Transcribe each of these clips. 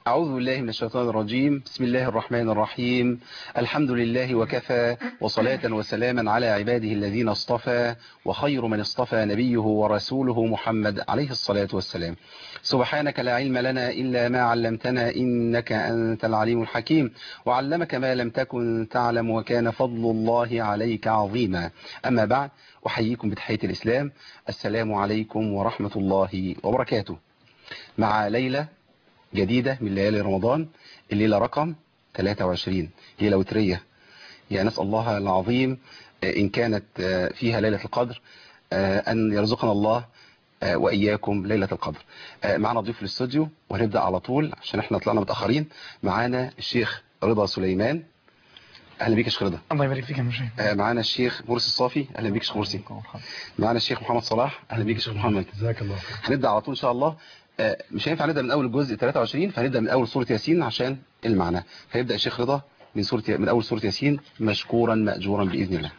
أعوذ بالله من الشيطان الرجيم. بسم الله الرحمن الرحيم. الحمد لله وكفى، وصلاة وسلاما على عباده الذين اصطفى، وخير من اصطفى نبيه ورسوله محمد عليه الصلاة والسلام. سبحانك لا علم لنا إلا ما علمتنا إنك أنت العليم الحكيم، وعلمك ما لم تكن تعلم، وكان فضل الله عليك عظيما. أما بعد، أحييكم بتحية الإسلام. السلام عليكم ورحمة الله وبركاته. مع ليلة جديدة من ليالي رمضان، الليلة رقم 23، ليلة وترية. يعني نسأل الله العظيم إن كانت فيها ليلة القدر أن يرزقنا الله وإياكم ليلة القدر. معنا ضيوف الاستوديو وهنبدأ على طول عشان احنا طلعنا متأخرين. معنا الشيخ رضا سليمان. أهلا بيك يا شيخ رضا. الله يبارك فيك يا مشاهد. معنا الشيخ مرسي الصافي. أهلا بيك يا شيخ مرسي. معنا الشيخ محمد صلاح. أهلا بيك يا شيخ محمد. جزاك الله. هنبدأ على طول إن شاء الله. مش هينفع نبدأ من أول الجزء 23، فهنبدأ من أول سورة ياسين عشان المعنى. فيبدأ الشيخ رضا من أول سورة ياسين مشكورا مأجورا بإذن الله.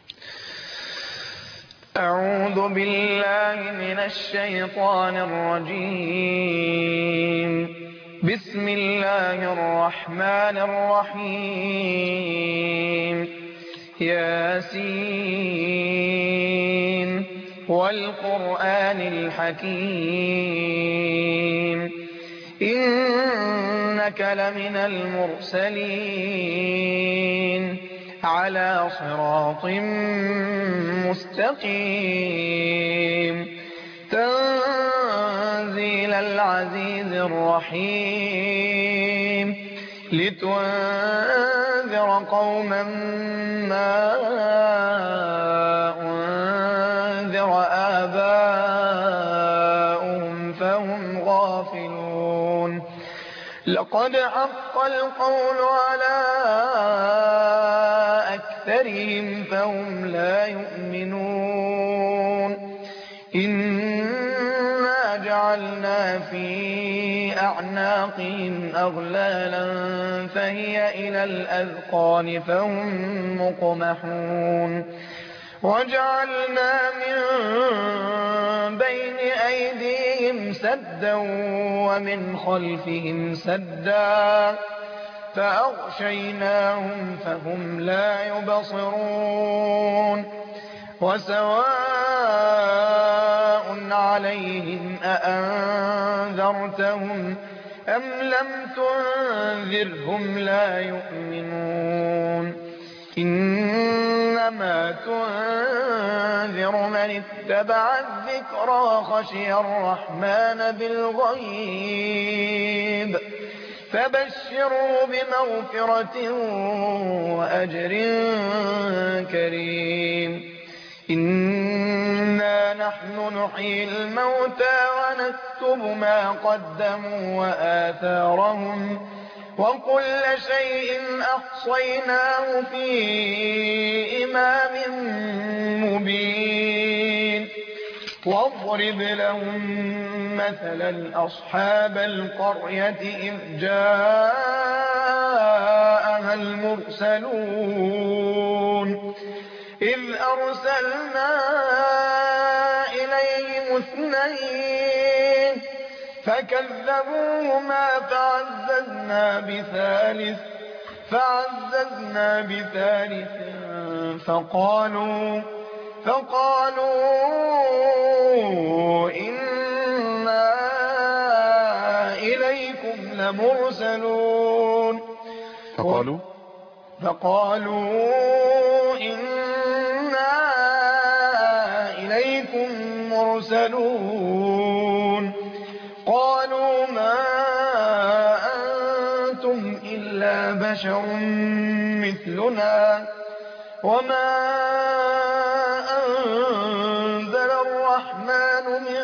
أعوذ بالله من الشيطان الرجيم. بسم الله الرحمن الرحيم. ياسين والقرآن الحكيم إنك لمن المرسلين على صراط مستقيم تنزيل العزيز الرحيم لتنذر قوما ما أنذر آباؤهم فهم غافلون. لقد حق القول على أكثرهم فهم لا يؤمنون. إنا جعلنا في أعناقهم أغلالا فهي إلى الأذقان فهم مقمحون. وجعلنا من بين أيديهم سدا ومن خلفهم سدا فأغشيناهم فهم لا يبصرون. وسواء عليهم أأنذرتهم أم لم تنذرهم لا يؤمنون. إنما تنذر من اتبع الذكر وخشي الرحمن بالغيب فبشروا بمغفرة وأجر كريم. إنا نحن نحيي الموتى ونكتب ما قدموا وآثارهم وكل شيء أحصيناه في إمام مبين. واضرب لهم مثلا أصحاب القرية إذ جاءها المرسلون إذ أرسلنا إليهم اثنين فكذبوهما فعززنا بثالث فقالوا إنا إليكم لمرسلون. فقالوا إنا إليكم مرسلون. قالوا ما أنتم إلا بشر مثلنا وما أنزل الرحمن من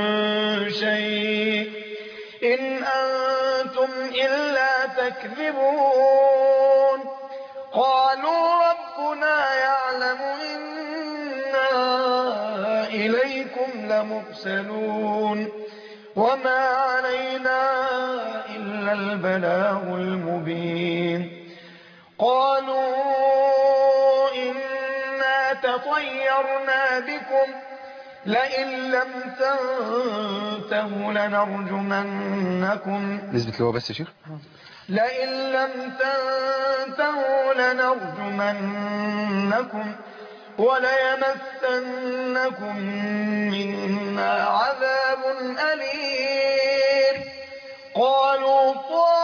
شيء إن أنتم إلا تكذبون. قالوا ربنا يعلم إنا إليكم لمرسلون وما علينا إلا البلاغ المبين. قالوا إنا تطيرنا بكم لئن لم تنتهوا لنرجمنكم نسبة اللي هو بس يا شيخ. لئن لم تنتهوا لنرجمنكم وليمسنكم منا عذاب أليم. قالوا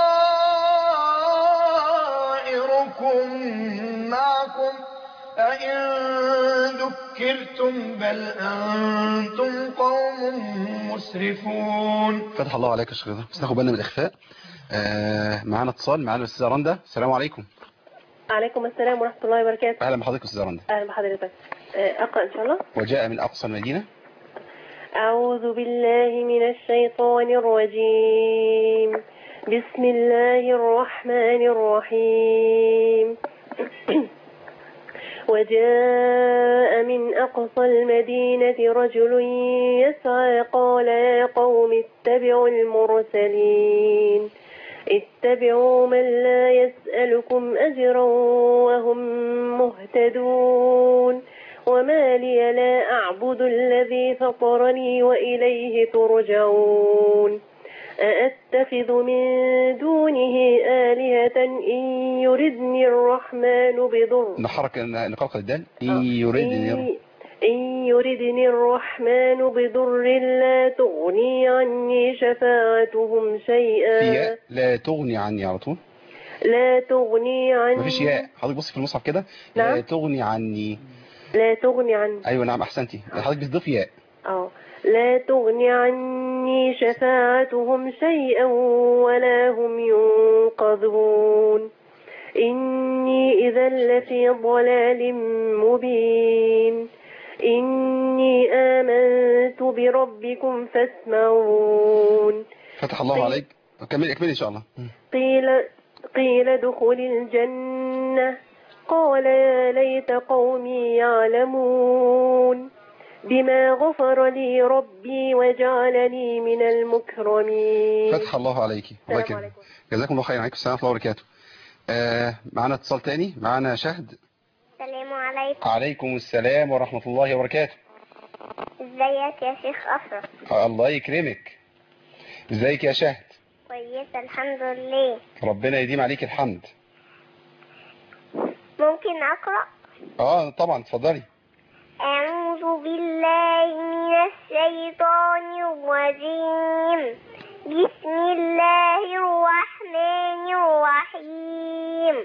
طائركم معكم أئن ذكرتم بل أنتم قوم مسرفون. فتح الله عليك يا شيخ رضا. بس ناخد بالنا من الإخفاء. معانا اتصال، معانا الأستاذة رندا. السلام عليكم. عليكم السلام ورحمة الله وبركاته. أهلا بحضرتك أستاذة رندا. أهلا بحضرتك. أقرأ إن شاء الله. وجاء من أقصى المدينة. أعوذ بالله من الشيطان الرجيم. بسم الله الرحمن الرحيم. وجاء من أقصى المدينة رجل يسعى قال يا قوم اتبعوا المرسلين اتبعوا من لا يسألكم أجرا وهم مهتدون وما لي لا أعبد الذي فطرني وإليه ترجعون أأتخذ من دونه آلهة إن يردني الرحمن بضر نحرك نقلق الدال. إن يردني الرحمن بضر لا تغني عني شفاعتهم شيئا. في ياء لا تغني عني على طول. لا تغني عني. مفيش ياء. حضرتك بصي في المصحف كده. نعم. لا تغني عني. لا تغني عني. أيوة نعم أحسنتي. حضرتك بتضيف ياء. لا تغني عني شفاعتهم شيئا ولا هم ينقذون إني إذا لفي ضلال مبين إني آمنت بربكم فاسمعون. فتح الله عليك. اكملي إن شاء الله. قيل ادخل الجنة قال يا ليت قومي يعلمون بما غفر لي ربي وجعلني من المكرمين. فتح الله عليك. الله يكرمك. جزاكم الله خيرا. عليكم السلام ورحمة الله وبركاته. معنا اتصال تاني. معنا شهد. السلام عليكم. عليكم السلام ورحمة الله وبركاته. ازيك يا شيخ أشرف؟ الله يكرمك. ازيك يا شهد؟ كويسة الحمد لله. ربنا يديم عليك الحمد. ممكن أقرأ؟ طبعا اتفضلي. أعوذ بالله من الشيطان الرجيم. بسم الله الرحمن الرحيم.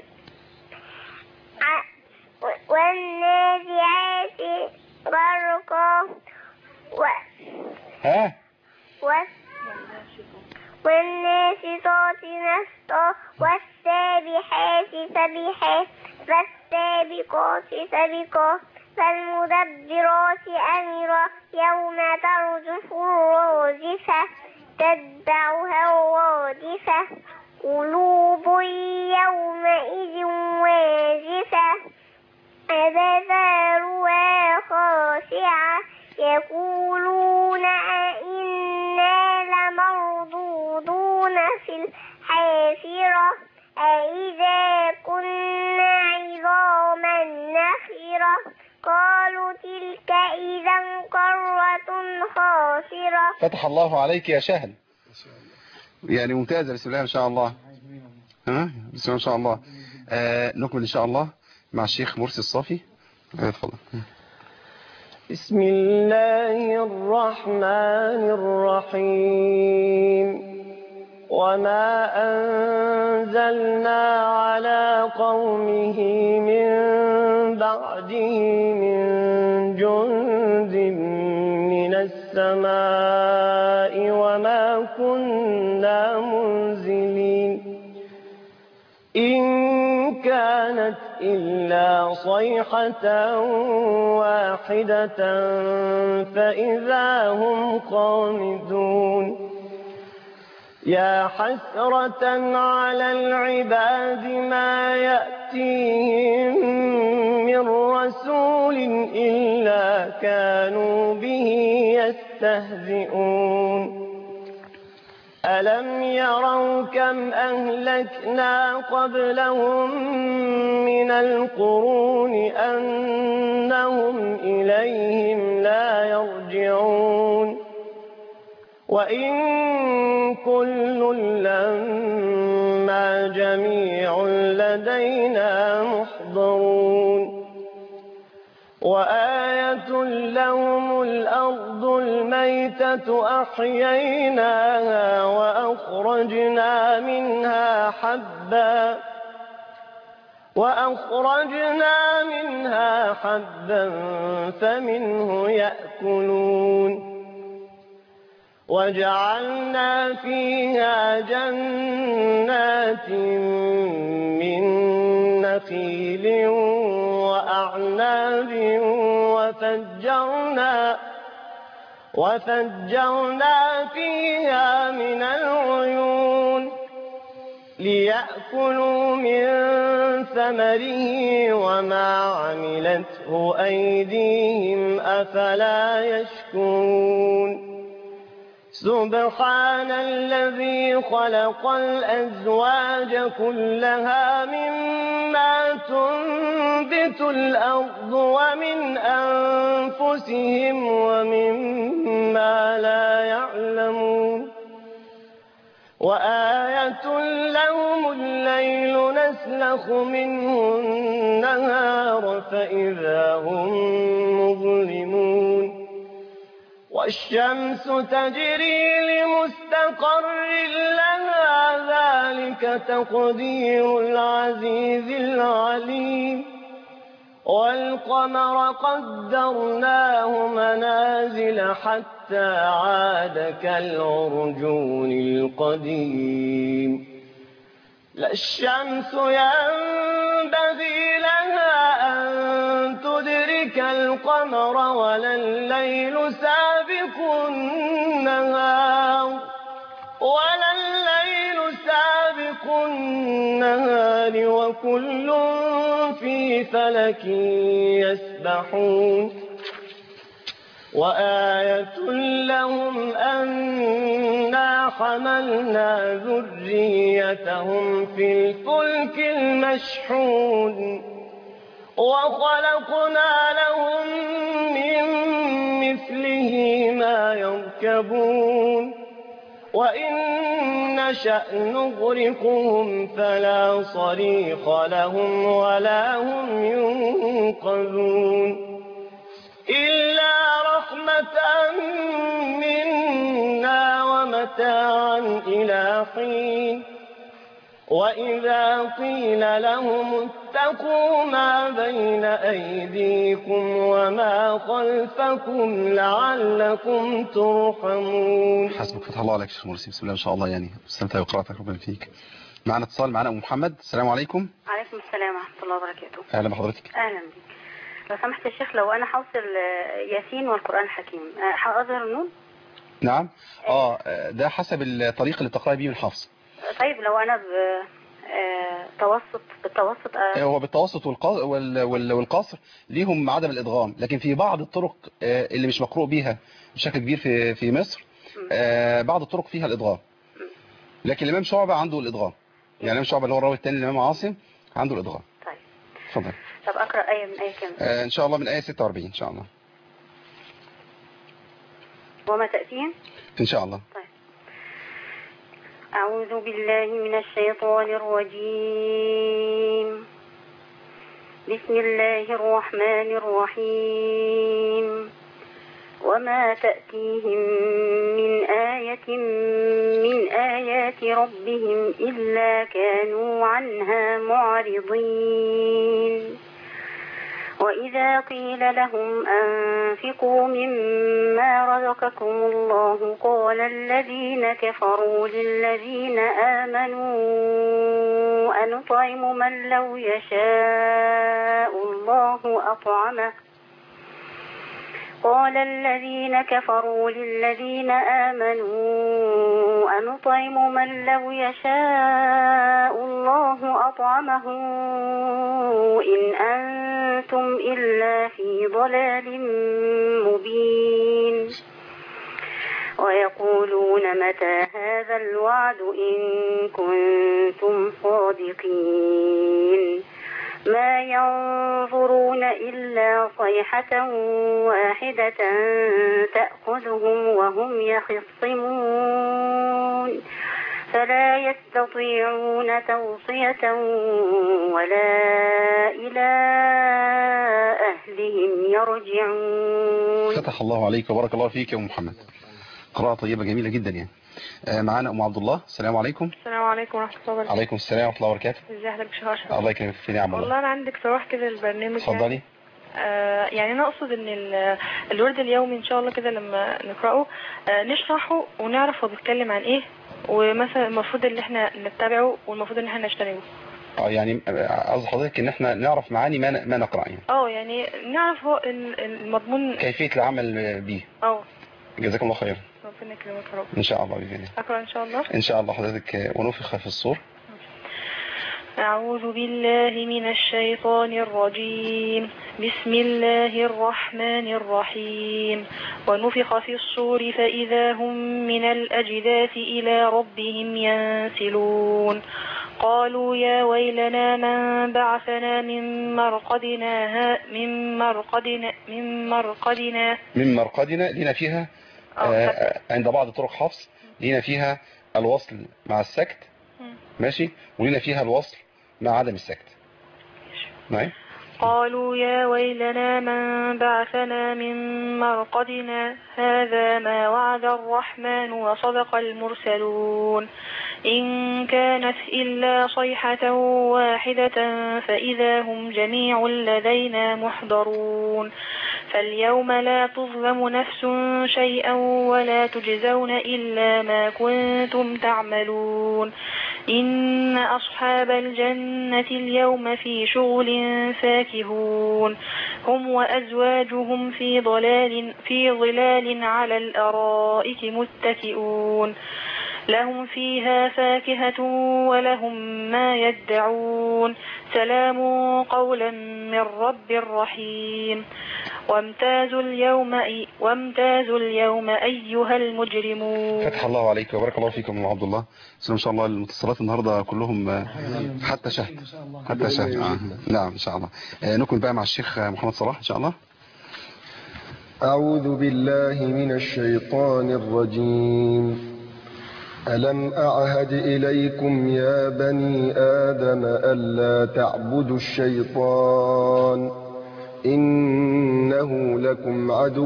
والنازعات غرقا والناشطات نشطا والسابحات سبحا فالسابقات سبقا فالمدبرات أمرا يوم ترجف الراجفة تتبعها الرادفة قلوب يومئذ واجفة أبصارها خاشعة يقولون أئنا لمردودون في الحافرة أئذا كنا عظاما نخرة قالوا تلك إذا كرة خاسرة. فتح الله عليك يا شهد. يعني ممتازة. بسم الله ما شاء الله. بسم الله ما شاء الله. نكمل إن شاء الله مع الشيخ مرسي الصافي. اتفضل. بسم الله الرحمن الرحيم. وما أنزلنا على قومه من بعده من جند من السماء وما كنا منزلين إن كانت إلا صيحة واحدة فإذا هم خامدون يا حسرة على العباد ما يأتيهم من رسول إلا كانوا به يستهزئون ألم يروا كم أهلكنا قبلهم من القرون أنهم إليهم لا يرجعون وإن كل لما جميع لدينا محضرون وآية لهم الأرض الميتة أحييناها وأخرجنا منها حبا فمنه يأكلون وجعلنا فيها جنات من نخيل وأعناب وفجرنا فيها من العيون ليأكلوا من ثمره وما عملته أيديهم أفلا يشكرون سبحان الذي خلق الأزواج كلها مما تنبت الأرض ومن أنفسهم ومما لا يعلمون وآية لهم الليل نسلخ منه النهار فإذا هم مظلمون والشمس تجري لمستقر لها ذلك تقدير العزيز العليم والقمر قدرناه منازل حتى عاد كالعرجون القديم لا الشمس ينبغي لها أن تدرك القمر ولا الليل سابق النهار وكل في فلك يسبحون وآية لهم أنا حملنا ذريتهم في الفلك المشحون وخلقنا لهم من مثله ما يركبون وإن نشأ نغرقهم فلا صريخ لهم ولا هم ينقذون إلا رحمة منا ومتاعا إلى حين وإذا قيل لهم اتقوا ما بين أيديكم وما خلفكم لعلكم ترحمون. حسبك فتح الله عليك شيخ مرسي، بسم الله ما شاء الله، يعني استمتع بقراءتك ربنا فيك. معنا اتصال، معنا أم محمد. السلام عليكم. عليكم السلام ورحمة الله وبركاته. أهلا بحضرتك. أهلا بك. لو سمحت يا شيخ، لو أنا حوصل ياسين والقرآن الحكيم هأظهر النون؟ نعم. ده حسب الطريق اللي بتقرأي بيه من الحفظ. طيب لو أنا بالتوسط هو بالتوسط والقاصر ليهم عدم الإدغام، لكن في بعض الطرق اللي مش مقروء بيها بشكل كبير في مصر بعض الطرق فيها الإدغام، لكن الإمام شعبة عنده الإدغام، يعني الإمام شعبة اللي هو الراوي الثاني الإمام عاصم عنده الإدغام. طيب اتفضل. طب أقرأ آية من آية كام؟ إن شاء الله من آية 46 إن شاء الله. وما تأتيهم؟ إن شاء الله. طيب. أعوذ بالله من الشيطان الرجيم. بسم الله الرحمن الرحيم. وما تأتيهم من آية من آيات ربهم إلا كانوا عنها معرضين. وإذا قيل لهم أنفقوا مما رزقكم الله قال الذين كفروا للذين آمنوا أنطعم من لو يشاء الله أطعمه قال الذين كفروا للذين آمنوا أنطعم من لو يشاء الله أطعمه إن أنتم إلا في ضلال مبين. ويقولون متى هذا الوعد إن كنتم صادقين ما ينظرون إلا صيحة واحدة تأخذهم وهم يخصمون فلا يستطيعون توصية ولا إلى أهلهم يرجعون. فتح الله عليك وبارك الله فيك يا أم محمد، قراءة طيبة جميلة جدا يعني. معانا أم عبد الله. السلام عليكم. السلام عليكم ورحمة الله وبركاته. عليكم السلام ورحمة الله وبركاته. ازي حضرتك يا شيخ أشرف؟ الله يكرمك، في نعم والله أنا عندي اقتراح كده للبرنامج. اتفضلي. يعني أنا أقصد إن الورد اليومي إن شاء الله كده لما نقرأه نشرحه ونعرف هو بيتكلم عن إيه، ومثلا المفروض اللي إحنا نتبعه والمفروض إن إحنا نجتنبه. يعني قصد حضرتك إن إحنا نعرف معاني ما نقرأ يعني. يعني نعرف هو المضمون، كيفية العمل به. جزاكم الله خير. ربنا يكرمك يا رب. إن شاء الله بإذن الله. أقرأ إن شاء الله. إن شاء الله حضرتك. ونفخ في الصور. أعوذ بالله من الشيطان الرجيم. بسم الله الرحمن الرحيم. ونفخ في الصور فإذا هم من الأجداث إلى ربهم ينسلون. قالوا يا ويلنا من بعثنا من مرقدنا لنا فيها عند بعض طرق حفص لنا فيها الوصل مع السكت، ماشي، ولنا فيها الوصل مع عدم السكت. معي. قالوا يا ويلنا من بعثنا من مرقدنا هذا ما وعد الرحمن وصدق المرسلون إن كانت إلا صيحة واحدة فإذا هم جميع لدينا محضرون فاليوم لا تظلم نفس شيئا ولا تجزون إلا ما كنتم تعملون إن أصحاب الجنة اليوم في شغل فاكهون هم وأزواجهم في ظلال على الأرائك متكئون لهم فيها فاكهة ولهم ما يدعون سلام قولا من رب رحيم وامتازوا اليوم أيها المجرمون. فتح الله عليك وبارك الله فيكم يا عبد الله. إن شاء الله المتصلات النهاردة كلهم حتى شهد. نعم إن شاء الله. نكمل بقى مع الشيخ محمد صلاح إن شاء الله. أعوذ بالله من الشيطان الرجيم. ألم أعهد إليكم يا بني آدم ألا تعبدوا الشيطان إنه لكم عدو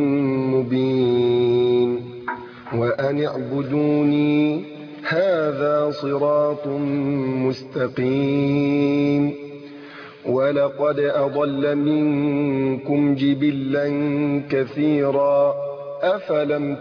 مبين وأن اعبدوني هذا صراط مستقيم ولقد أضل منكم جبلا كثيرا أفلم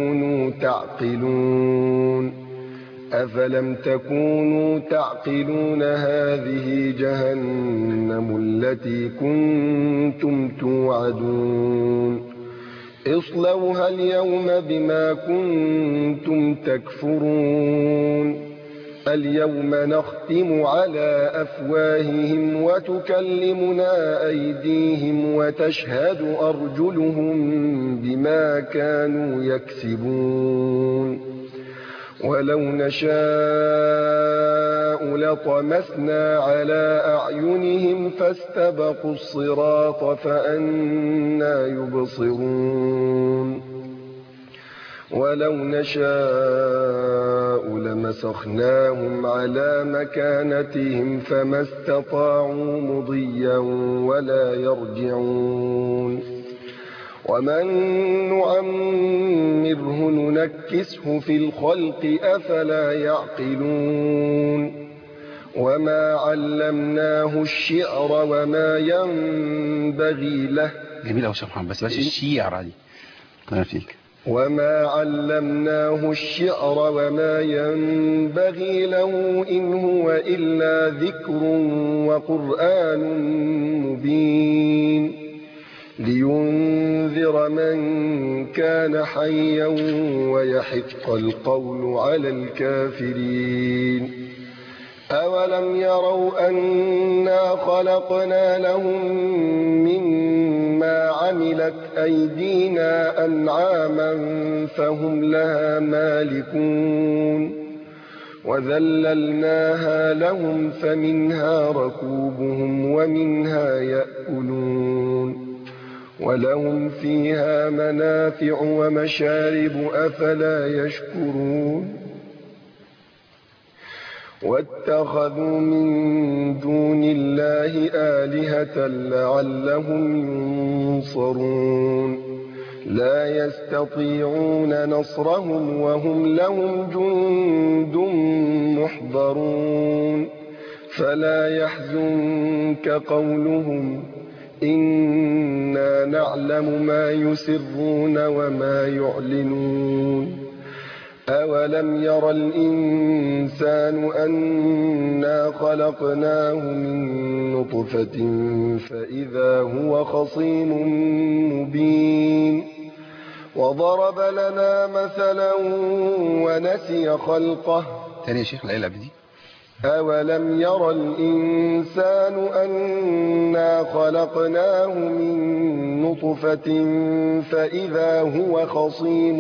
تكونوا تعقلون هذه جهنم التي كنتم توعدون اصلوها اليوم بما كنتم تكفرون اليوم نختم على أفواههم وتكلمنا أيديهم وتشهد أرجلهم بما كانوا يكسبون ولو نشاء لطمسنا على أعينهم فاستبقوا الصراط فأنى يبصرون ولو نشاء لمسخناهم على مكانتهم فما استطاعوا مضيا ولا يرجعون ومن نعمره ننكسه في الخلق أفلا يعقلون وما علمناه الشعر وما ينبغي له. جميل أوي شيخ محمد، بس الشيعر دي أنا فيك. وما علمناه الشعر وما ينبغي له إن هو إلا ذكر وقرآن مبين لينذر من كان حيا ويحق القول على الكافرين أولم يروا أنا خلقنا لهم مما عملت أيدينا أنعاما فهم لها مالكون وذللناها لهم فمنها ركوبهم ومنها يأكلون ولهم فيها منافع ومشارب أفلا يشكرون واتخذوا من دون الله آلهة لعلهم ينصرون لا يستطيعون نصرهم وهم لهم جند محضرون فلا يحزنك قولهم إنا نعلم ما يسرون وما يعلنون أولم ير الإنسان أنا خلقناه من نطفة فإذا هو خصيم مبين وضرب لنا مثلا ونسي خلقه. تاني يا شيخ الآية دي. أولم ير الإنسان أنا خلقناه من نطفة فإذا هو خصيم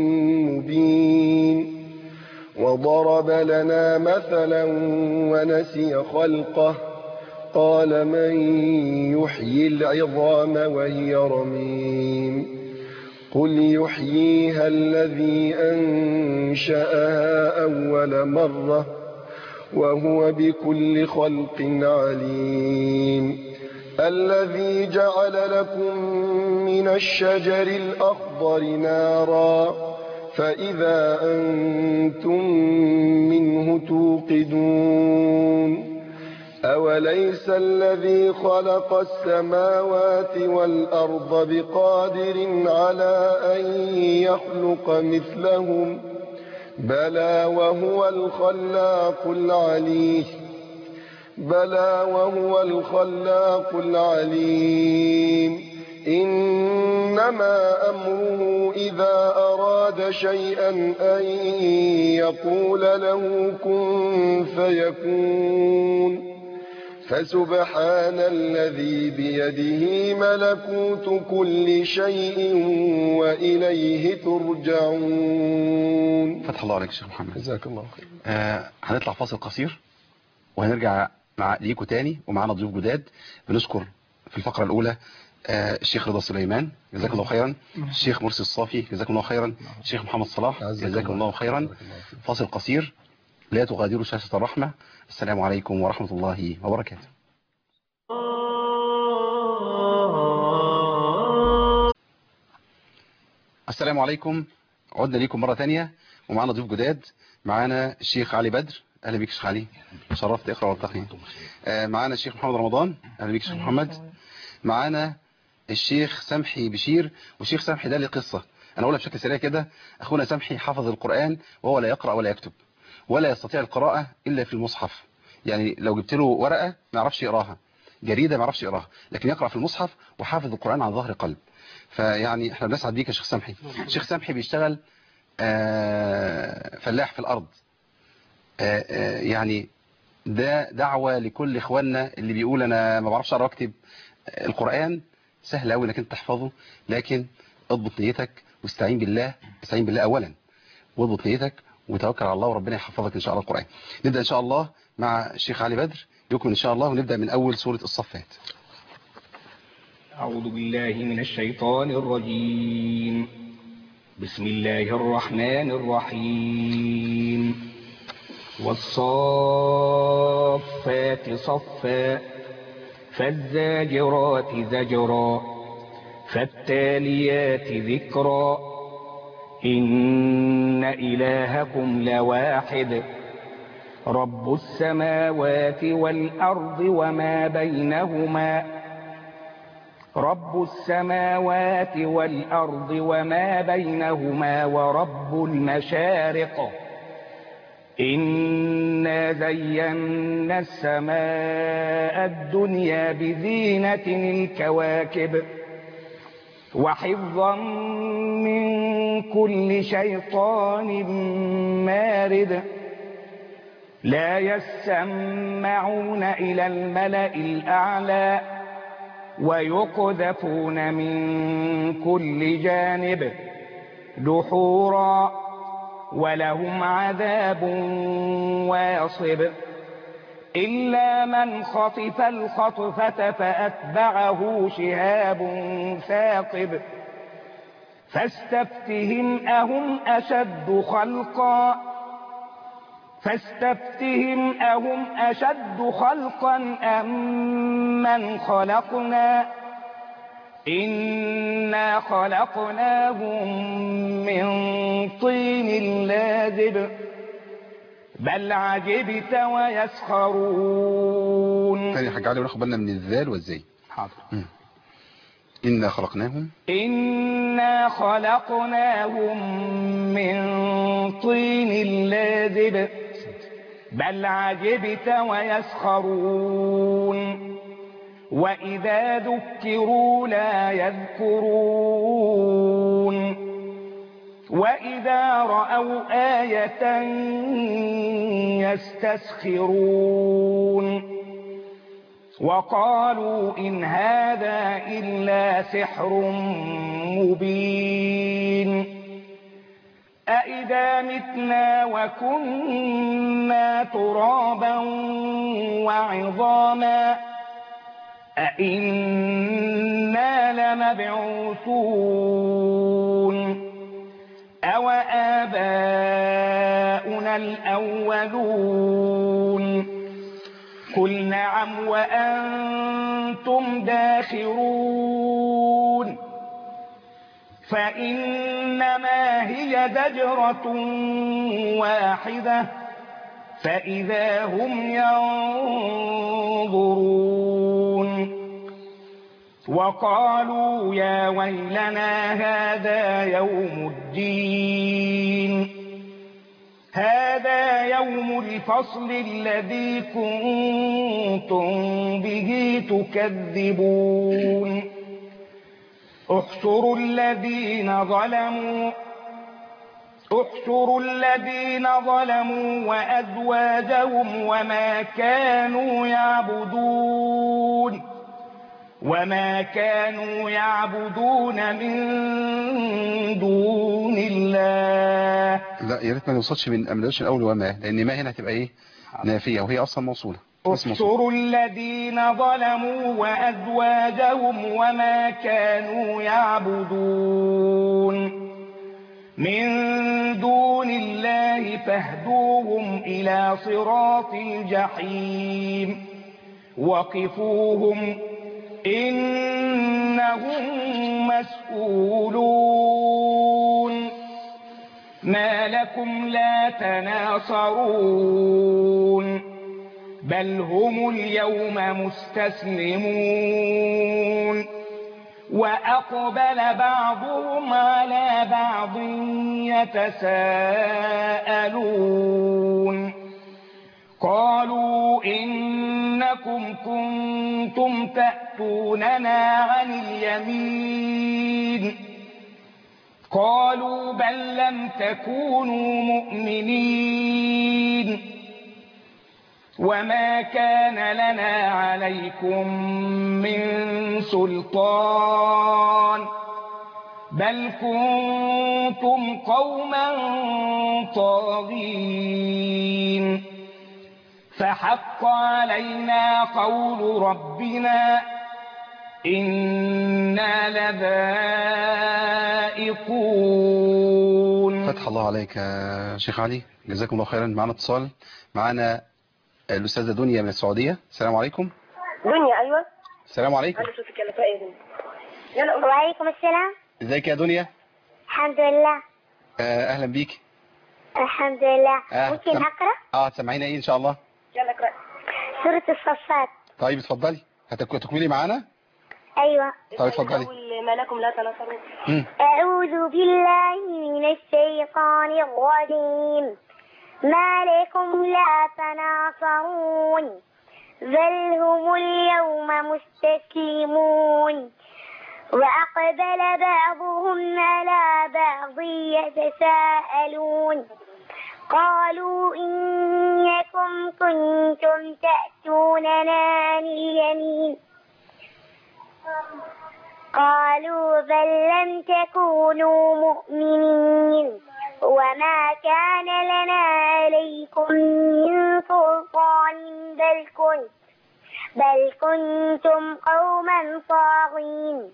مبين وضرب لنا مثلا ونسي خلقه قال من يحيي العظام وهي رميم قل يحييها الذي أنشأها أول مرة وهو بكل خلق عليم الذي جعل لكم من الشجر الأخضر نارا فإذا أنتم منه توقدون أوليس الذي خلق السماوات والأرض بقادر على أن يخلق مثلهم بلى وهو الخلاق العليم إنما أمره إذا أراد شيئا أن يقول له كن فيكون فسبحان الذي بيده ملكوت كل شيء وإليه ترجعون. فتح الله عليك شيخ محمد، جزاك الله خير. هنطلع فاصل قصير وهنرجع ليكم تاني ومعنا ضيوف جداد. بنشكر في الفقرة الأولى الشيخ رضا سليمان جزاك الله خيرا، الشيخ مرسي الصافي جزاك الله خيرا، الشيخ محمد صلاح جزاك الله خيرا. فاصل قصير لا تغادروا شاشة الرحمة. السلام عليكم ورحمة الله وبركاته. السلام عليكم، عدنا ليكم مرة تانية ومعنا ضيوف جداد. معنا الشيخ علي بدر، اهلا بيك شيخ علي، شرفت اقرا والتقي. معنا الشيخ محمد رمضان، اهلا بيك شيخ محمد. معنا الشيخ سمحي بشير، والشيخ سمحي ده له قصة انا اقولها بشكل سريع كده. اخونا سمحي حفظ القرآن وهو لا يقرأ ولا يكتب ولا يستطيع القراءة الا في المصحف. يعني لو جبت له ورقة ما يعرفش يقراها، جريدة ما يعرفش يقراها، لكن يقرأ في المصحف وحافظ القرآن عن ظهر قلب. فيعني احنا بنسعد بيك يا شيخ سمحي. الشيخ سمحي بيشتغل فلاح في الارض. يعني ده دعوة لكل اخواننا اللي بيقول انا ما بعرفش اقرا واكتب. القرآن سهل قوي انك انت تحفظه، لكن اضبط نيتك واستعين بالله. استعين بالله اولا واضبط نيتك وتوكل على الله وربنا يحفظك ان شاء الله القرآن. نبدأ ان شاء الله مع الشيخ علي بدر يكمل ان شاء الله، ونبدأ من اول سورة الصفات. أعوذ بالله من الشيطان الرجيم. بسم الله الرحمن الرحيم. والصافات صفا فالزاجرات زجرا فالتاليات ذكرا إن إلهكم لواحد رب السماوات والأرض وما بينهما ورب المشارق إنا زينا السماء الدنيا بزينة الكواكب وحفظا من كل شيطان مارد لا يسمعون إلى الملأ الأعلى ويقذفون من كل جانب دحورا ولهم عذاب واصب إلا من خطف الخطفة فأتبعه شهاب ثاقب فاستفتهم أهم أشد خلقا أم من خلقنا إنا خلقناهم من طين لازب بل عجبت ويسخرون. تاني حاجة علي وناخد بالنا من الذال والزي. حاضر. إنا خلقناهم من طين لازب بل عجبت ويسخرون وإذا ذكروا لا يذكرون وإذا رأوا آية يستسخرون وقالوا إن هذا إلا سحر مبين أإذا متنا وكنا ترابا وعظاما أإنا لمبعوثون أو آباؤنا الأولون قل نعم وأنتم داخرون فإنما هي زجرة واحدة فإذا هم ينظرون وقالوا يا ويلنا هذا يوم الدين هذا يوم الفصل الذي كنتم به تكذبون احشروا الذين ظلموا وأزواجهم وما كانوا يعبدون من دون الله. لا يا ريت ما نوصلش من أمدادش الأول وما، لأن ما هنا هتبقى إيه نافية وهي أصلا موصولة. احشروا الذين ظلموا وأزواجهم وما كانوا يعبدون من دون الله فاهدوهم إلى صراط الجحيم وقفوهم إنهم مسؤولون ما لكم لا تناصرون بل هم اليوم مستسلمون وأقبل بعضهم على بعض يتساءلون قالوا إنكم كنتم تأتوننا عن اليمين قالوا بل لم تكونوا مؤمنين وما كان لنا عليكم من سلطان بل كنتم قوما طاغين فحق علينا قول ربنا إنا لذائقون. فتح الله عليك يا شيخ علي، جزاكم الله خيرا. معنا اتصال، معنا الأستاذة دنيا من السعودية. السلام عليكم. دنيا. أيوة السلام عليكم. وعليكم السلام. ازيك يا دنيا؟ الحمد لله. أهلا بيك. الحمد لله. ممكن أقرأ؟ تسمعينا إيه إن شاء الله؟ يلا اقرأ. سورة الصفات. طيب اتفضلي، هتكملي معانا؟ أيوة. طيب اتفضلي. ما لكم لا تناصرون. أعوذ بالله من الشيطان الرجيم. ما لكم لا تناصرون بل هم اليوم مستسلمون وأقبل بعضهم على بعض يتساءلون قالوا إنكم كنتم تأتوننا عن اليمين قالوا بل لم تكونوا مؤمنين وما كان لنا عليكم من سلطان بل كنتم قوما طاغين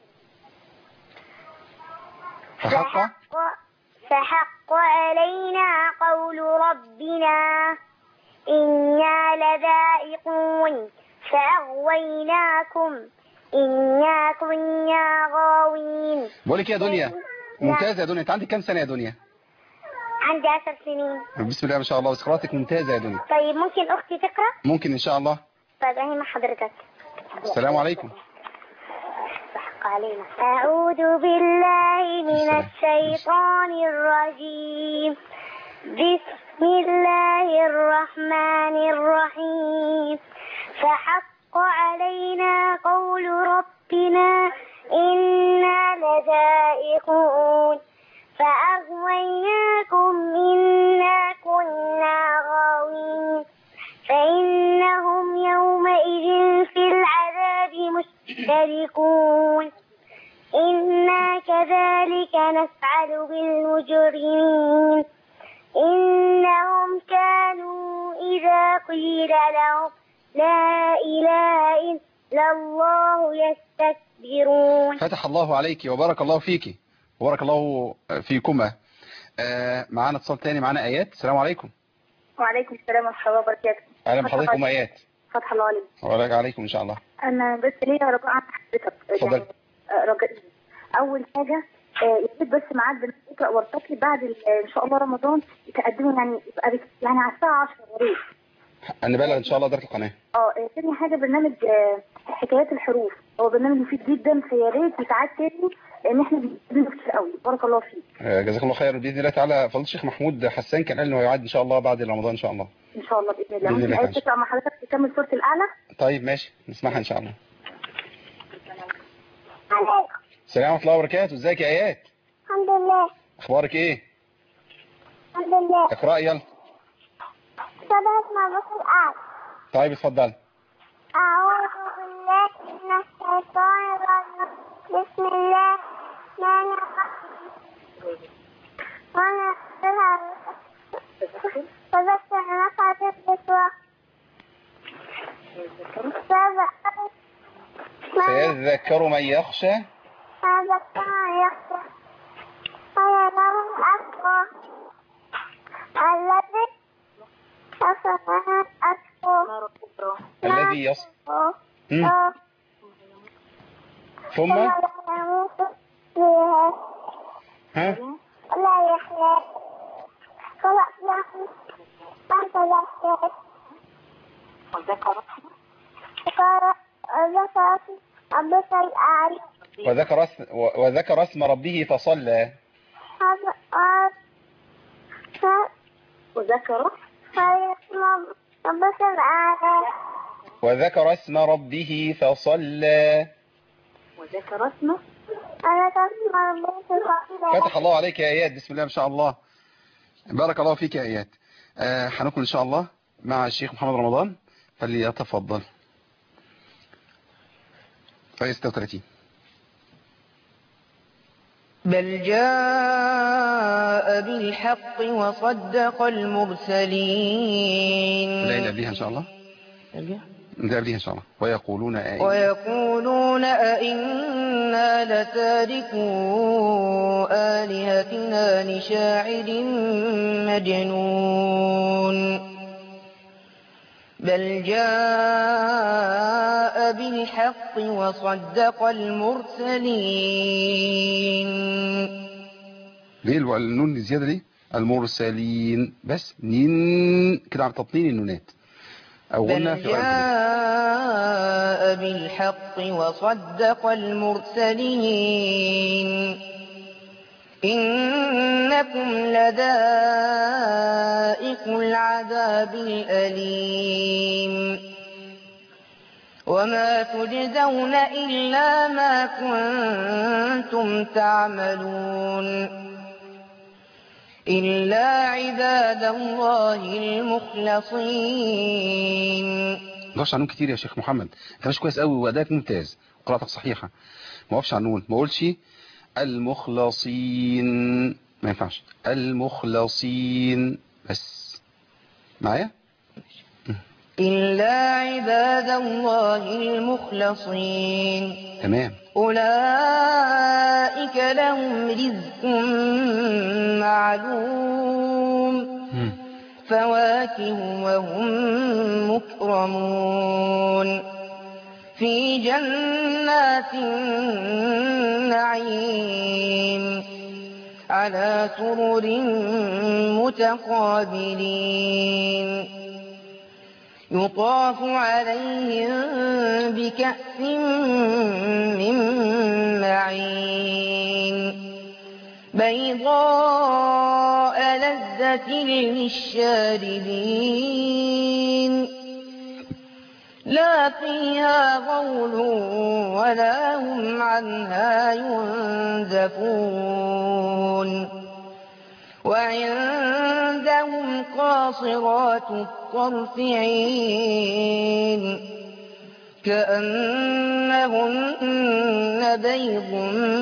فحق علينا قول ربنا إنا لذائقون فأغويناكم إنا كنا غاوين. بقولك يا دنيا ممتازة يا دنيا. انت عندك كام سنة يا دنيا؟ عندي 10 سنين. بسم الله ما شاء الله وذكرياتك ممتازة يا دنيا. طيب ممكن أختي تقرأ؟ ممكن إن شاء الله. طيب أنا مع حضرتك. السلام عليكم. علينا. أعوذ بالله من الشيطان الرجيم. بسم الله الرحمن الرحيم. فحق علينا قول ربنا إنا لذائقون فأغويناكم إنا كنا غاوين فإنهم يومئذ في العذاب مشتركون إنا كذلك نفعل بالمجرمين إنهم كانوا إذا قيل لهم لا إله إلا الله يستكبرون. فتح الله عليك وبارك الله فيك وبارك الله فيكما. معانا اتصال تاني، معانا آيات. السلام عليكم. وعليكم السلام ورحمة الله وبركاته. أهلا بحضرتك آيات. فتح الله عليك. وعليكم إن شاء الله. أنا بس ليا رجاء عن حضرتك. اتفضل. رجاء أول حاجة يا ريت بس ميعاد بنقرأ ورقتي بعد إن شاء الله رمضان يتقدموا يعني يبقى يعني على الساعة 10 يا ريت. هنبلغ إن شاء الله إدارة القناة. تاني حاجة برنامج حكايات الحروف هو برنامج مفيد جدا فيا ريت يتعاد تاني لأن احنا بنستخدمه كتير قوي. بارك الله فيك. جزاك الله خير بإذن الله تعالى. فضيلة الشيخ محمود حسان كان قال إنه هيعاد إن شاء الله بعد رمضان إن شاء الله. إن شاء الله بإذن الله. ممكن آيات تقرأ مع حضرتك تكمل سورة الأعلى؟ طيب ماشي نسمعها إن شاء الله. عليكم. السلام ورحمة الله وبركاته. ازيك يا آيات؟ الحمد لله. أخبارك إيه؟ الحمد لله. اقرأي يلا. صدق مع بص الأعلى. طيب اتفضل. أعوذ بالله من الشيطان الرجيم. بسم الله الرحمن الرحيم. وأنا فذكر نفعت الذكرى. سيذكر من يخشى. فذكر من يخشى. ويذر الأشقى الذي يصل. ثم ها لا يحيى وذكر اسم ربه فصلى. وذكر اسم ربه فصلى. فتح الله عليك يا آيات. بسم الله ما شاء الله. بارك الله فيك يا آيات. هنكمل إن شاء الله مع الشيخ محمد رمضان فليتفضل. آية 36. بل جاء بالحق وصدق المرسلين. لا قبليها إن شاء الله. ده قبليها إن شاء الله. ويقولون أئنا لتاركو آلهتنا لشاعر مجنون. بل جاء بالحق وصدق المرسلين. ليه النون زيادة ليه؟ المرسلين بس نين كده على تطنين النونات أو غنى في بل جاء بالحق وصدق المرسلين. إنكم لذائق العذاب الأليم وما تجزون إلا ما كنتم تعملون إلا عباد الله المخلصين. ما وقفش على النون كتير يا شيخ محمد. انت مش كويس قوي وادائك ممتاز قراءتك صحيحة. ما وقفش على النون. ما قولش المخلصين. ما ينفعش المخلصين بس معايا إلا عباد الله المخلصين تمام أولئك لهم رزق معلوم فواكه وهم مكرمون في جنات النعيم على سرر متقابلين يطاف عليهم بكأس من معين بيضاء لذة للشاربين لا فيها غول ولا هم عنها ينزفون وعندهم قاصرات الطرف عين كأنهن بيض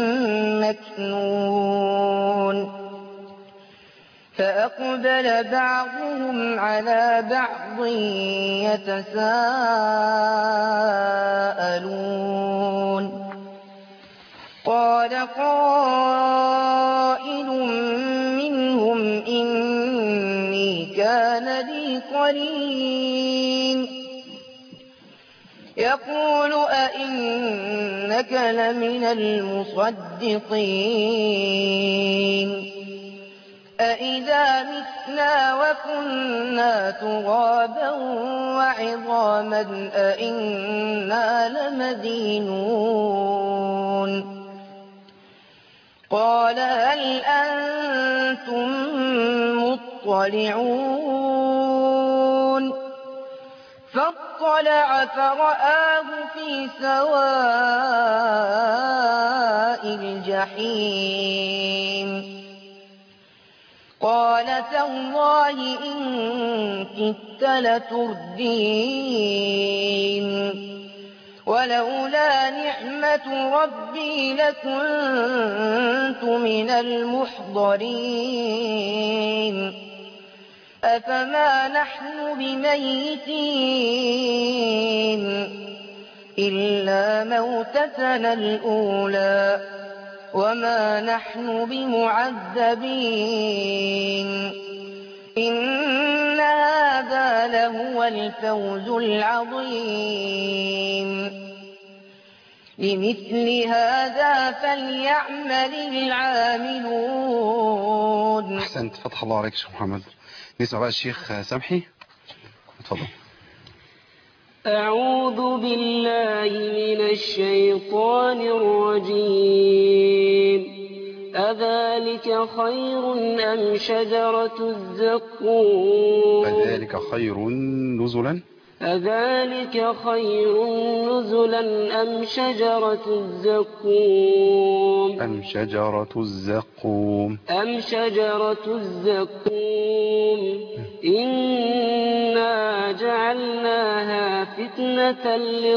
مكنون فأقبل بعضهم على بعض يتساءلون قال قائل منهم إني كان لي قرين يقول أئنك لمن المصدقين أإذا متنا وكنا ترابا وعظاما أإنا لمدينون قال هل أنتم مطلعون فاطلع فرآه في سواء الجحيم قال تالله إن كدت لتردين ولولا نعمة ربي لكنت من المحضرين أفما نحن بميتين إلا موتتنا الأولى وما نحن بمعذبين إن هذا لهو الفوز العظيم لمثل هذا فليعمل العاملون. أحسنت فتح الله عليك شيخ محمد. نسمع بقى الشيخ سمحي اتفضل. أعوذ بالله من الشيطان الرجيم. أذلك خير أم شجرة الزقوم أذلك خير نزلا أذلك خير نزلا أم شجرة الزقوم أم شجرة الزقوم إنا جعلناها فتنة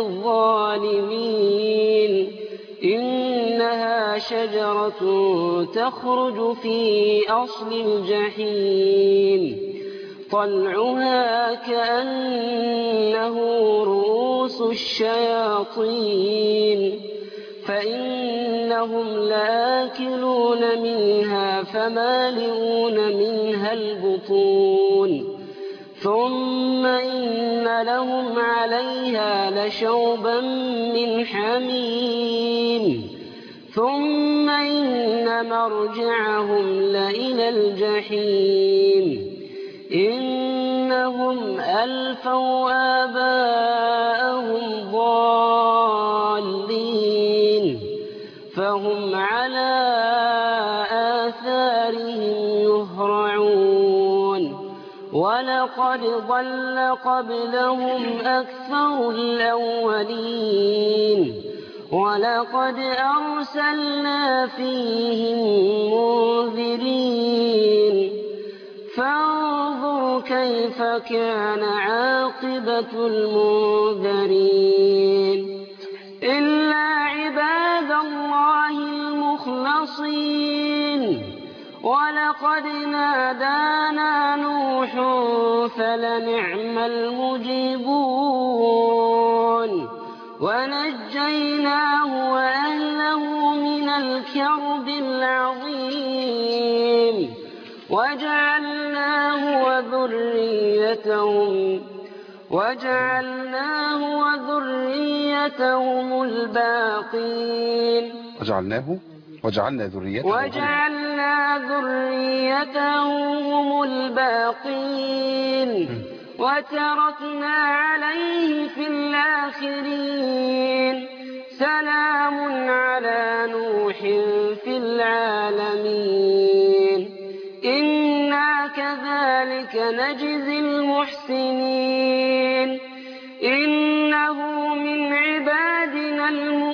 للظالمين إنها شجرة تخرج في أصل الجحيم طلعها كأنه رؤوس الشياطين فإنهم لآكلون منها فمالئون منها البطون ثم إن لهم عليها لشوبا من حميم ثم إن مرجعهم لإلى الجحيم إنهم ألفوا آباءهم ضالين فهم على آثارهم يهرعون ولقد ضل قبلهم أكثر الأولين ولقد أرسلنا فيهم منذرين فانظر كيف كان عاقبة المنذرين إلا عباد الله المخلصين ولقد نادانا نوح فلنعم المجيبون ونجيناه وأهله من الكرب العظيم وجعلناه وذريتهم الباقين وجعلنا ذريتهم الباقين وتركنا عليه في الآخرين سلام على نوح في العالمين إنا كذلك نجزي المحسنين إنه من عبادنا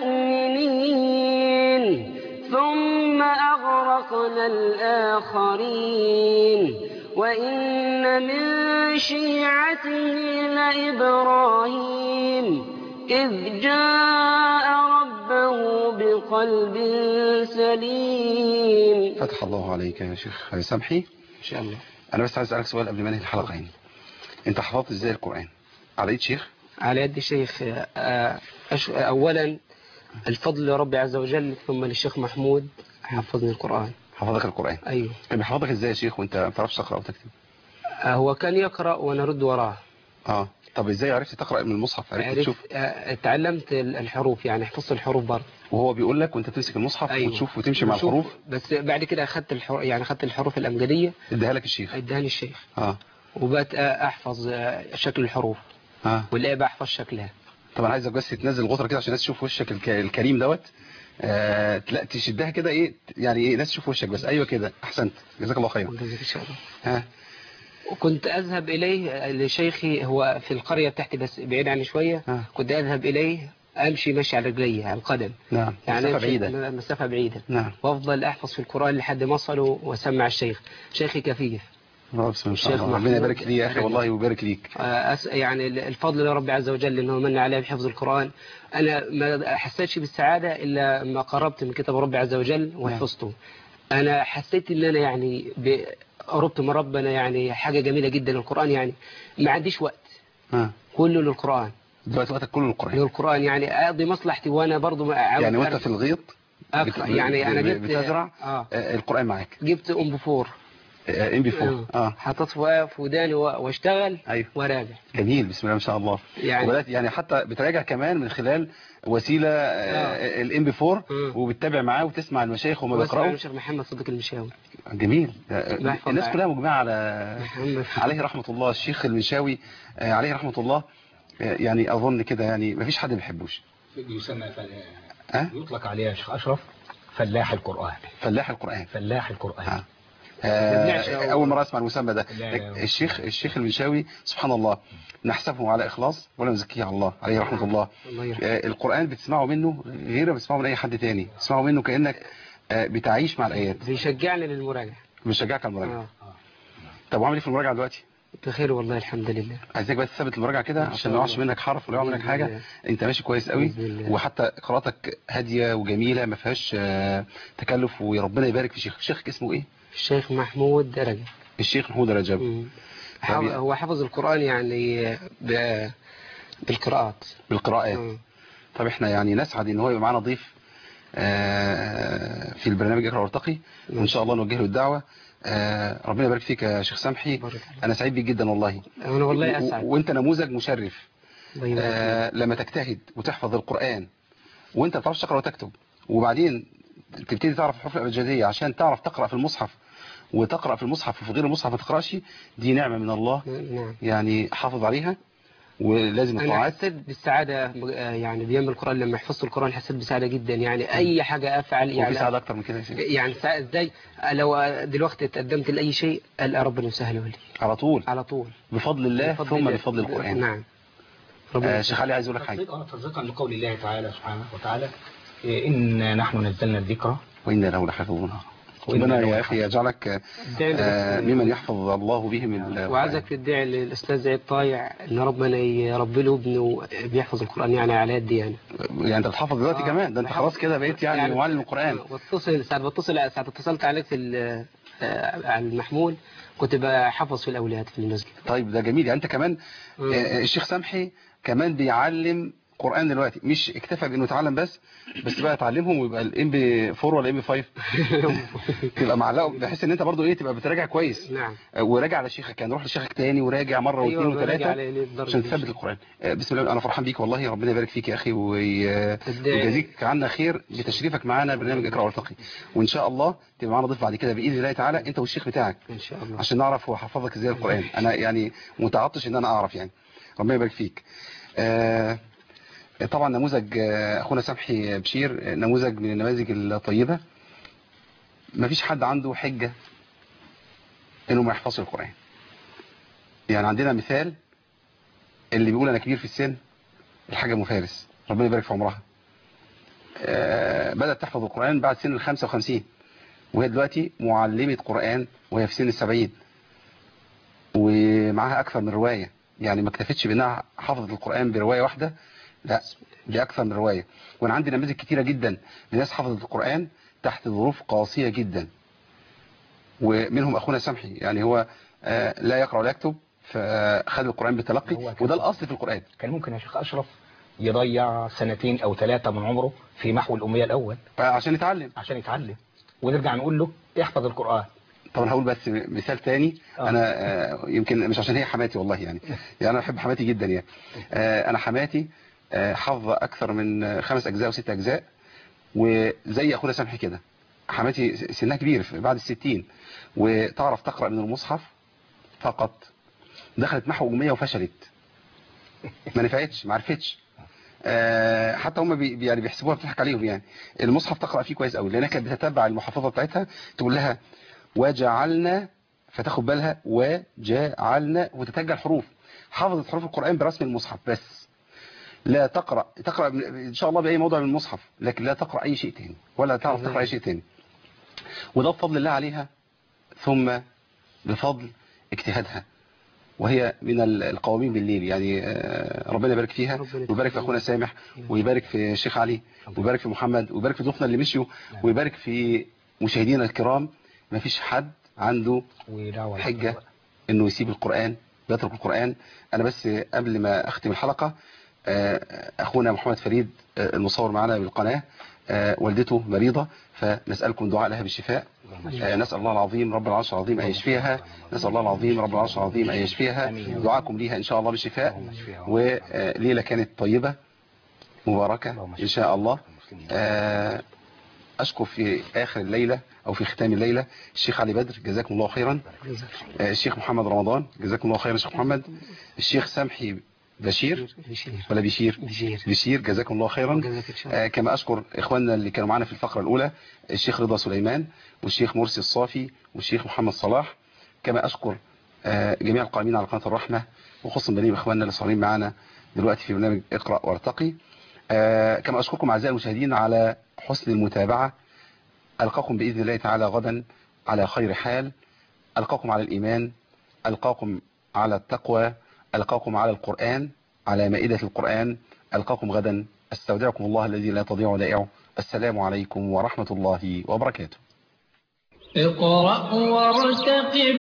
المؤمنين ثم أغرقنا الآخرين وإن من شيعته لإبراهيم إذ جاء ربه بقلب سليم. فتح الله عليك يا شيخ سمحي إن شاء الله. أنا بس عايز أسألك سؤال قبل ما ننهي الحلقة يعني. أنت حفظت إزاي القرآن؟ على يد شيخ؟ على يد شيخ. أولا الفضل لرب عز وجل، ثم للشيخ محمود حفظني القرآن. حفظك القرآن؟ أيوه. كان بيحفظك إزاي يا شيخ وأنت ما بتعرفش تقرأ وتكتب؟ هو كان يقرأ وأنا أرد وراه. طب إزاي عرفت تقرأ من المصحف؟ عرفت تشوف؟ اتعلمت الحروف، يعني حفظت الحروف برضه. وهو بيقول لك وأنت تمسك المصحف أيوه. وتشوف وتمشي مع الحروف؟ بس بعد كده أخذت الحروف الأمجدية. اداها لك الشيخ؟ اداني الشيخ. وبقت أحفظ شكل الحروف. والآية بحفظ شكلها. طبعا عايزك بس تنزل الغطرة كده عشان الناس تشوف وشك الكريم دوت. لا تشدها كده ايه يعني ايه الناس تشوف وشك بس. ايوه كده احسنت، جزاك الله خيرا. جزاك ان شاء الله. وكنت اذهب اليه لشيخي، هو في القرية بتاعتي بس بعيد عني شوية. كنت اذهب اليه امشي ماشي على رجلي على القدم. نعم. يعني مسافة بعيدة. نعم. وافضل احفظ في القرآن لحد ما اصله واسمع الشيخ. شيخي كفيف. الشيخ ربنا يبارك لي يا اخي والله ويبارك ليك. يعني الفضل لرب عز وجل انه من علي بحفظ القرآن. انا ما حسيتش بالسعادة الا ما قربت من كتاب رب عز وجل وحفظته. انا حسيت ان انا يعني قربت من ربنا، يعني حاجة جميلة جدا. القرآن يعني ما عنديش وقت. كله للقرآن. دلوقتي وقتك كله للقرآن يعني اقضي مصلحتي وانا برضو يعني وانت في الغيط يعني انا جبت بتزرع القرآن معاك. جبت ام بي 4 حطيتها في وداني واشتغل. أيوه. وراجع. جميل، بسم الله ما شاء الله. وبدأت يعني حتى بتراجع كمان من خلال وسيلة الام بي 4 وبتتابع معاه وتسمع المشايخ وما بيقرأوا. الشيخ محمد صديق المشاوي. جميل. الناس كلها مجمعة عليه رحمة الله. الشيخ المشاوي عليه رحمة الله. يعني أظن كده يعني ما فيش حد ما بيحبوش. يسمى يطلق عليه يا شيخ أشرف فلاح القرآن. فلاح القرآن. أول مرة أسمع المسمى ده. الشيخ المنشاوي سبحان الله نحسبه على إخلاص ولا نزكيه على الله، عليه رحمة الله. القرآن بتسمعه منه غير ما بتسمعه من أي حد تاني. تسمعه منه كأنك بتعيش مع الآيات. بيشجعني للمراجعة. بيشجعك على المراجعة. طب وعامل ايه في المراجعة دلوقتي؟ بخير والله الحمد لله. عايزك بس تثبت المراجعة كده عشان ما يقعش منك حرف ولا يقع منك حاجة. انت ماشي كويس قوي وحتى قراءتك هادية وجميلة ما فيهاش تكلف. وربنا يبارك في شيخك اسمه ايه؟ الشيخ محمود رجب. الشيخ محمود رجب. هو حفظ القرآن يعني بالقراءات. طب احنا يعني نسعد ان هو يبقى معانا ضيف في البرنامج اقرأ وارتقي، وان شاء الله نوجه له الدعوة. ربنا يبارك فيك يا شيخ سمحي. انا سعيد بيك جدا والله. انا والله اسعد. وانت نموذج مشرف. لما تجتهد وتحفظ القرآن وانت ما بتعرفش تقرأ وتكتب، وبعدين تبتدي تعرف الحروف الأبجدية عشان تعرف تقرأ في المصحف، وتقرأ في المصحف وفي غير المصحف ما تقرأش، دي نعمة من الله. يعني حافظ عليها ولازم الطاعات. أنا حسيت بالسعادة يعني بيوم القرآن لما حفظت القرآن. حسيت بسعادة جدا يعني أي حاجة أفعل يعني. وفي سعادة أكتر من كده يعني ازاي لو دلوقتي تقدمت لأي شيء ألقى ربنا يسهله لي على طول بفضل الله ثم بفضل القرآن. نعم. شيخ علي عايز أقول لك حاجة. أنا تصديقا لقول الله تعالى سبحانه وتعالى إن نحن نزلنا الذكر وإنا له لحافظون. ربنا يا أخي يجعلك ممن يحفظ الله به من القرآن. وعايزك تدعي للأستاذ عيد طايع إن ربنا يربي له ابنه بيحفظ القرآن يعني على يدي يعني أنت بتحفظ دلوقتي كمان. ده أنت خلاص كده بقيت يعني معلم القرآن. ساعة اتصلت عليك في على المحمول كنت بحفظ في الأولاد في المسجد. طيب ده جميل. يعني أنت كمان الشيخ سمحي كمان بيعلم قرآن دلوقتي، مش اكتفى بانه يتعلم بس بقى تعلمهم ويبقى الام بي 4 ولا ام بي 5 تبقى معلقه، بحيث ان انت برضو ايه تبقى بتراجع كويس. نعم. وراجع على شيخك، يعني روح لشيخك تاني وراجع مره واثنين وثلاثه عشان تثبت القرآن. بسم الله، انا فرحان بيك والله، ربنا يبارك فيك يا اخي ويجازيك عنا خير بتشريفك معانا برنامج اقرأ وارتقي، وان شاء الله تبقى معانا ضيف بعد كده باذن الله تعالى انت والشيخ بتاعك ان شاء الله، عشان نعرف هو حفظك ازاي القرآن. انا يعني متعطش ان انا اعرف يعني. ربنا يبارك فيك. طبعا نموذج اخونا سمحي بشير نموذج من النماذج الطيبة، ما فيش حد عنده حجة انه ما يحفظش القرآن. يعني عندنا مثال اللي بيقول انا كبير في السن، الحاجة مفارس ربنا يبارك في عمرها، بدأت تحفظ القرآن بعد سن 55، وهي دلوقتي معلمة قرآن وهي في سن 70، ومعها اكثر من رواية. يعني ما اكتفتش بانها حفظت القرآن برواية واحدة، لا دي أكثر من رواية. وأنا عندي نماذج كتيرة جدا لناس حفظت القرآن تحت ظروف قاسية جدا، ومنهم أخونا سمحي. يعني هو لا يقرأ ولا يكتب، فخد القرآن بالتلقي، وده الأصل في القرآن. كان ممكن يا شيخ أشرف يضيع 2 أو 3 من عمره في محو الأمية الأول عشان يتعلم ونرجع نقول له احفظ القرآن. طبعا هقول بس مثال تاني. أنا يمكن مش عشان هي حماتي والله، يعني أنا بحب حماتي جدا يعني. أنا حماتي حافظة أكثر من 5 أجزاء و6 أجزاء، وزي أخونا سمحي كده. حماتي سنها كبير بعد 60، وتعرف تقرأ من المصحف فقط. دخلت محو أمية وفشلت، ما نفعتش، ما عرفتش. حتى هم يعني بيحسبوها بتضحك عليهم. يعني المصحف تقرأ فيه كويس قوي، لأنها كانت بتتبع المحفظة بتاعتها تقول لها وجعلنا، فتاخد بالها وجعلنا وتتجع الحروف. حفظت حروف القرآن برسم المصحف بس، لا تقرأ إن شاء الله بأي موضع من المصحف، لكن لا تقرأ أي شيء تاني ولا تعرف تقرأ أي شيء تاني. وده بفضل الله عليها، ثم بفضل اجتهادها، وهي من القوامين بالليل. يعني ربنا يبارك فيها ويبارك في أخونا سامح، ويبارك في الشيخ علي، ويبارك في محمد، ويبارك في ضيوفنا اللي مشيوا، ويبارك في مشاهدينا الكرام. ما فيش حد عنده حجة انه يسيب القرآن ويترك القرآن. انا بس قبل ما اختم الحلقة، اخونا محمد فريد المصور معنا بالقناة، والدته مريضة، فنسألكم دعاء لها بالشفاء. نسأل الله العظيم رب العرش العظيم أن يشفيها، نسأل الله العظيم رب العرش العظيم أن يشفيها. دعاكم ليها إن شاء الله بالشفاء. وليلة كانت طيبة مباركة إن شاء الله. أشكر في آخر الليلة أو في ختام الليلة الشيخ علي بدر جزاكم الله خيرا، الشيخ محمد رمضان جزاكم الله خيرا، الشيخ محمد، الشيخ سمحي بشير ولا بشير جزاكم الله خيرا. كما أشكر إخواننا اللي كانوا معنا في الفقرة الأولى، الشيخ رضا سليمان والشيخ مرسي الصافي والشيخ محمد صلاح. كما أشكر جميع القائمين على قناة الرحمة، وخصوصا بنيم إخواننا اللي صارين معنا دلوقتي في برنامج اقرأ وارتقي. كما أشكركم أعزائي المشاهدين على حسن المتابعة. ألقاكم بإذن الله تعالى غدا على خير حال، ألقاكم على الإيمان، ألقاكم على التقوى، ألقاكم على القرآن، على مائدة القرآن. ألقاكم غدا، أستودعكم الله الذي لا تضيع ودائعه. السلام عليكم ورحمة الله وبركاته. اقرأ وارتقب.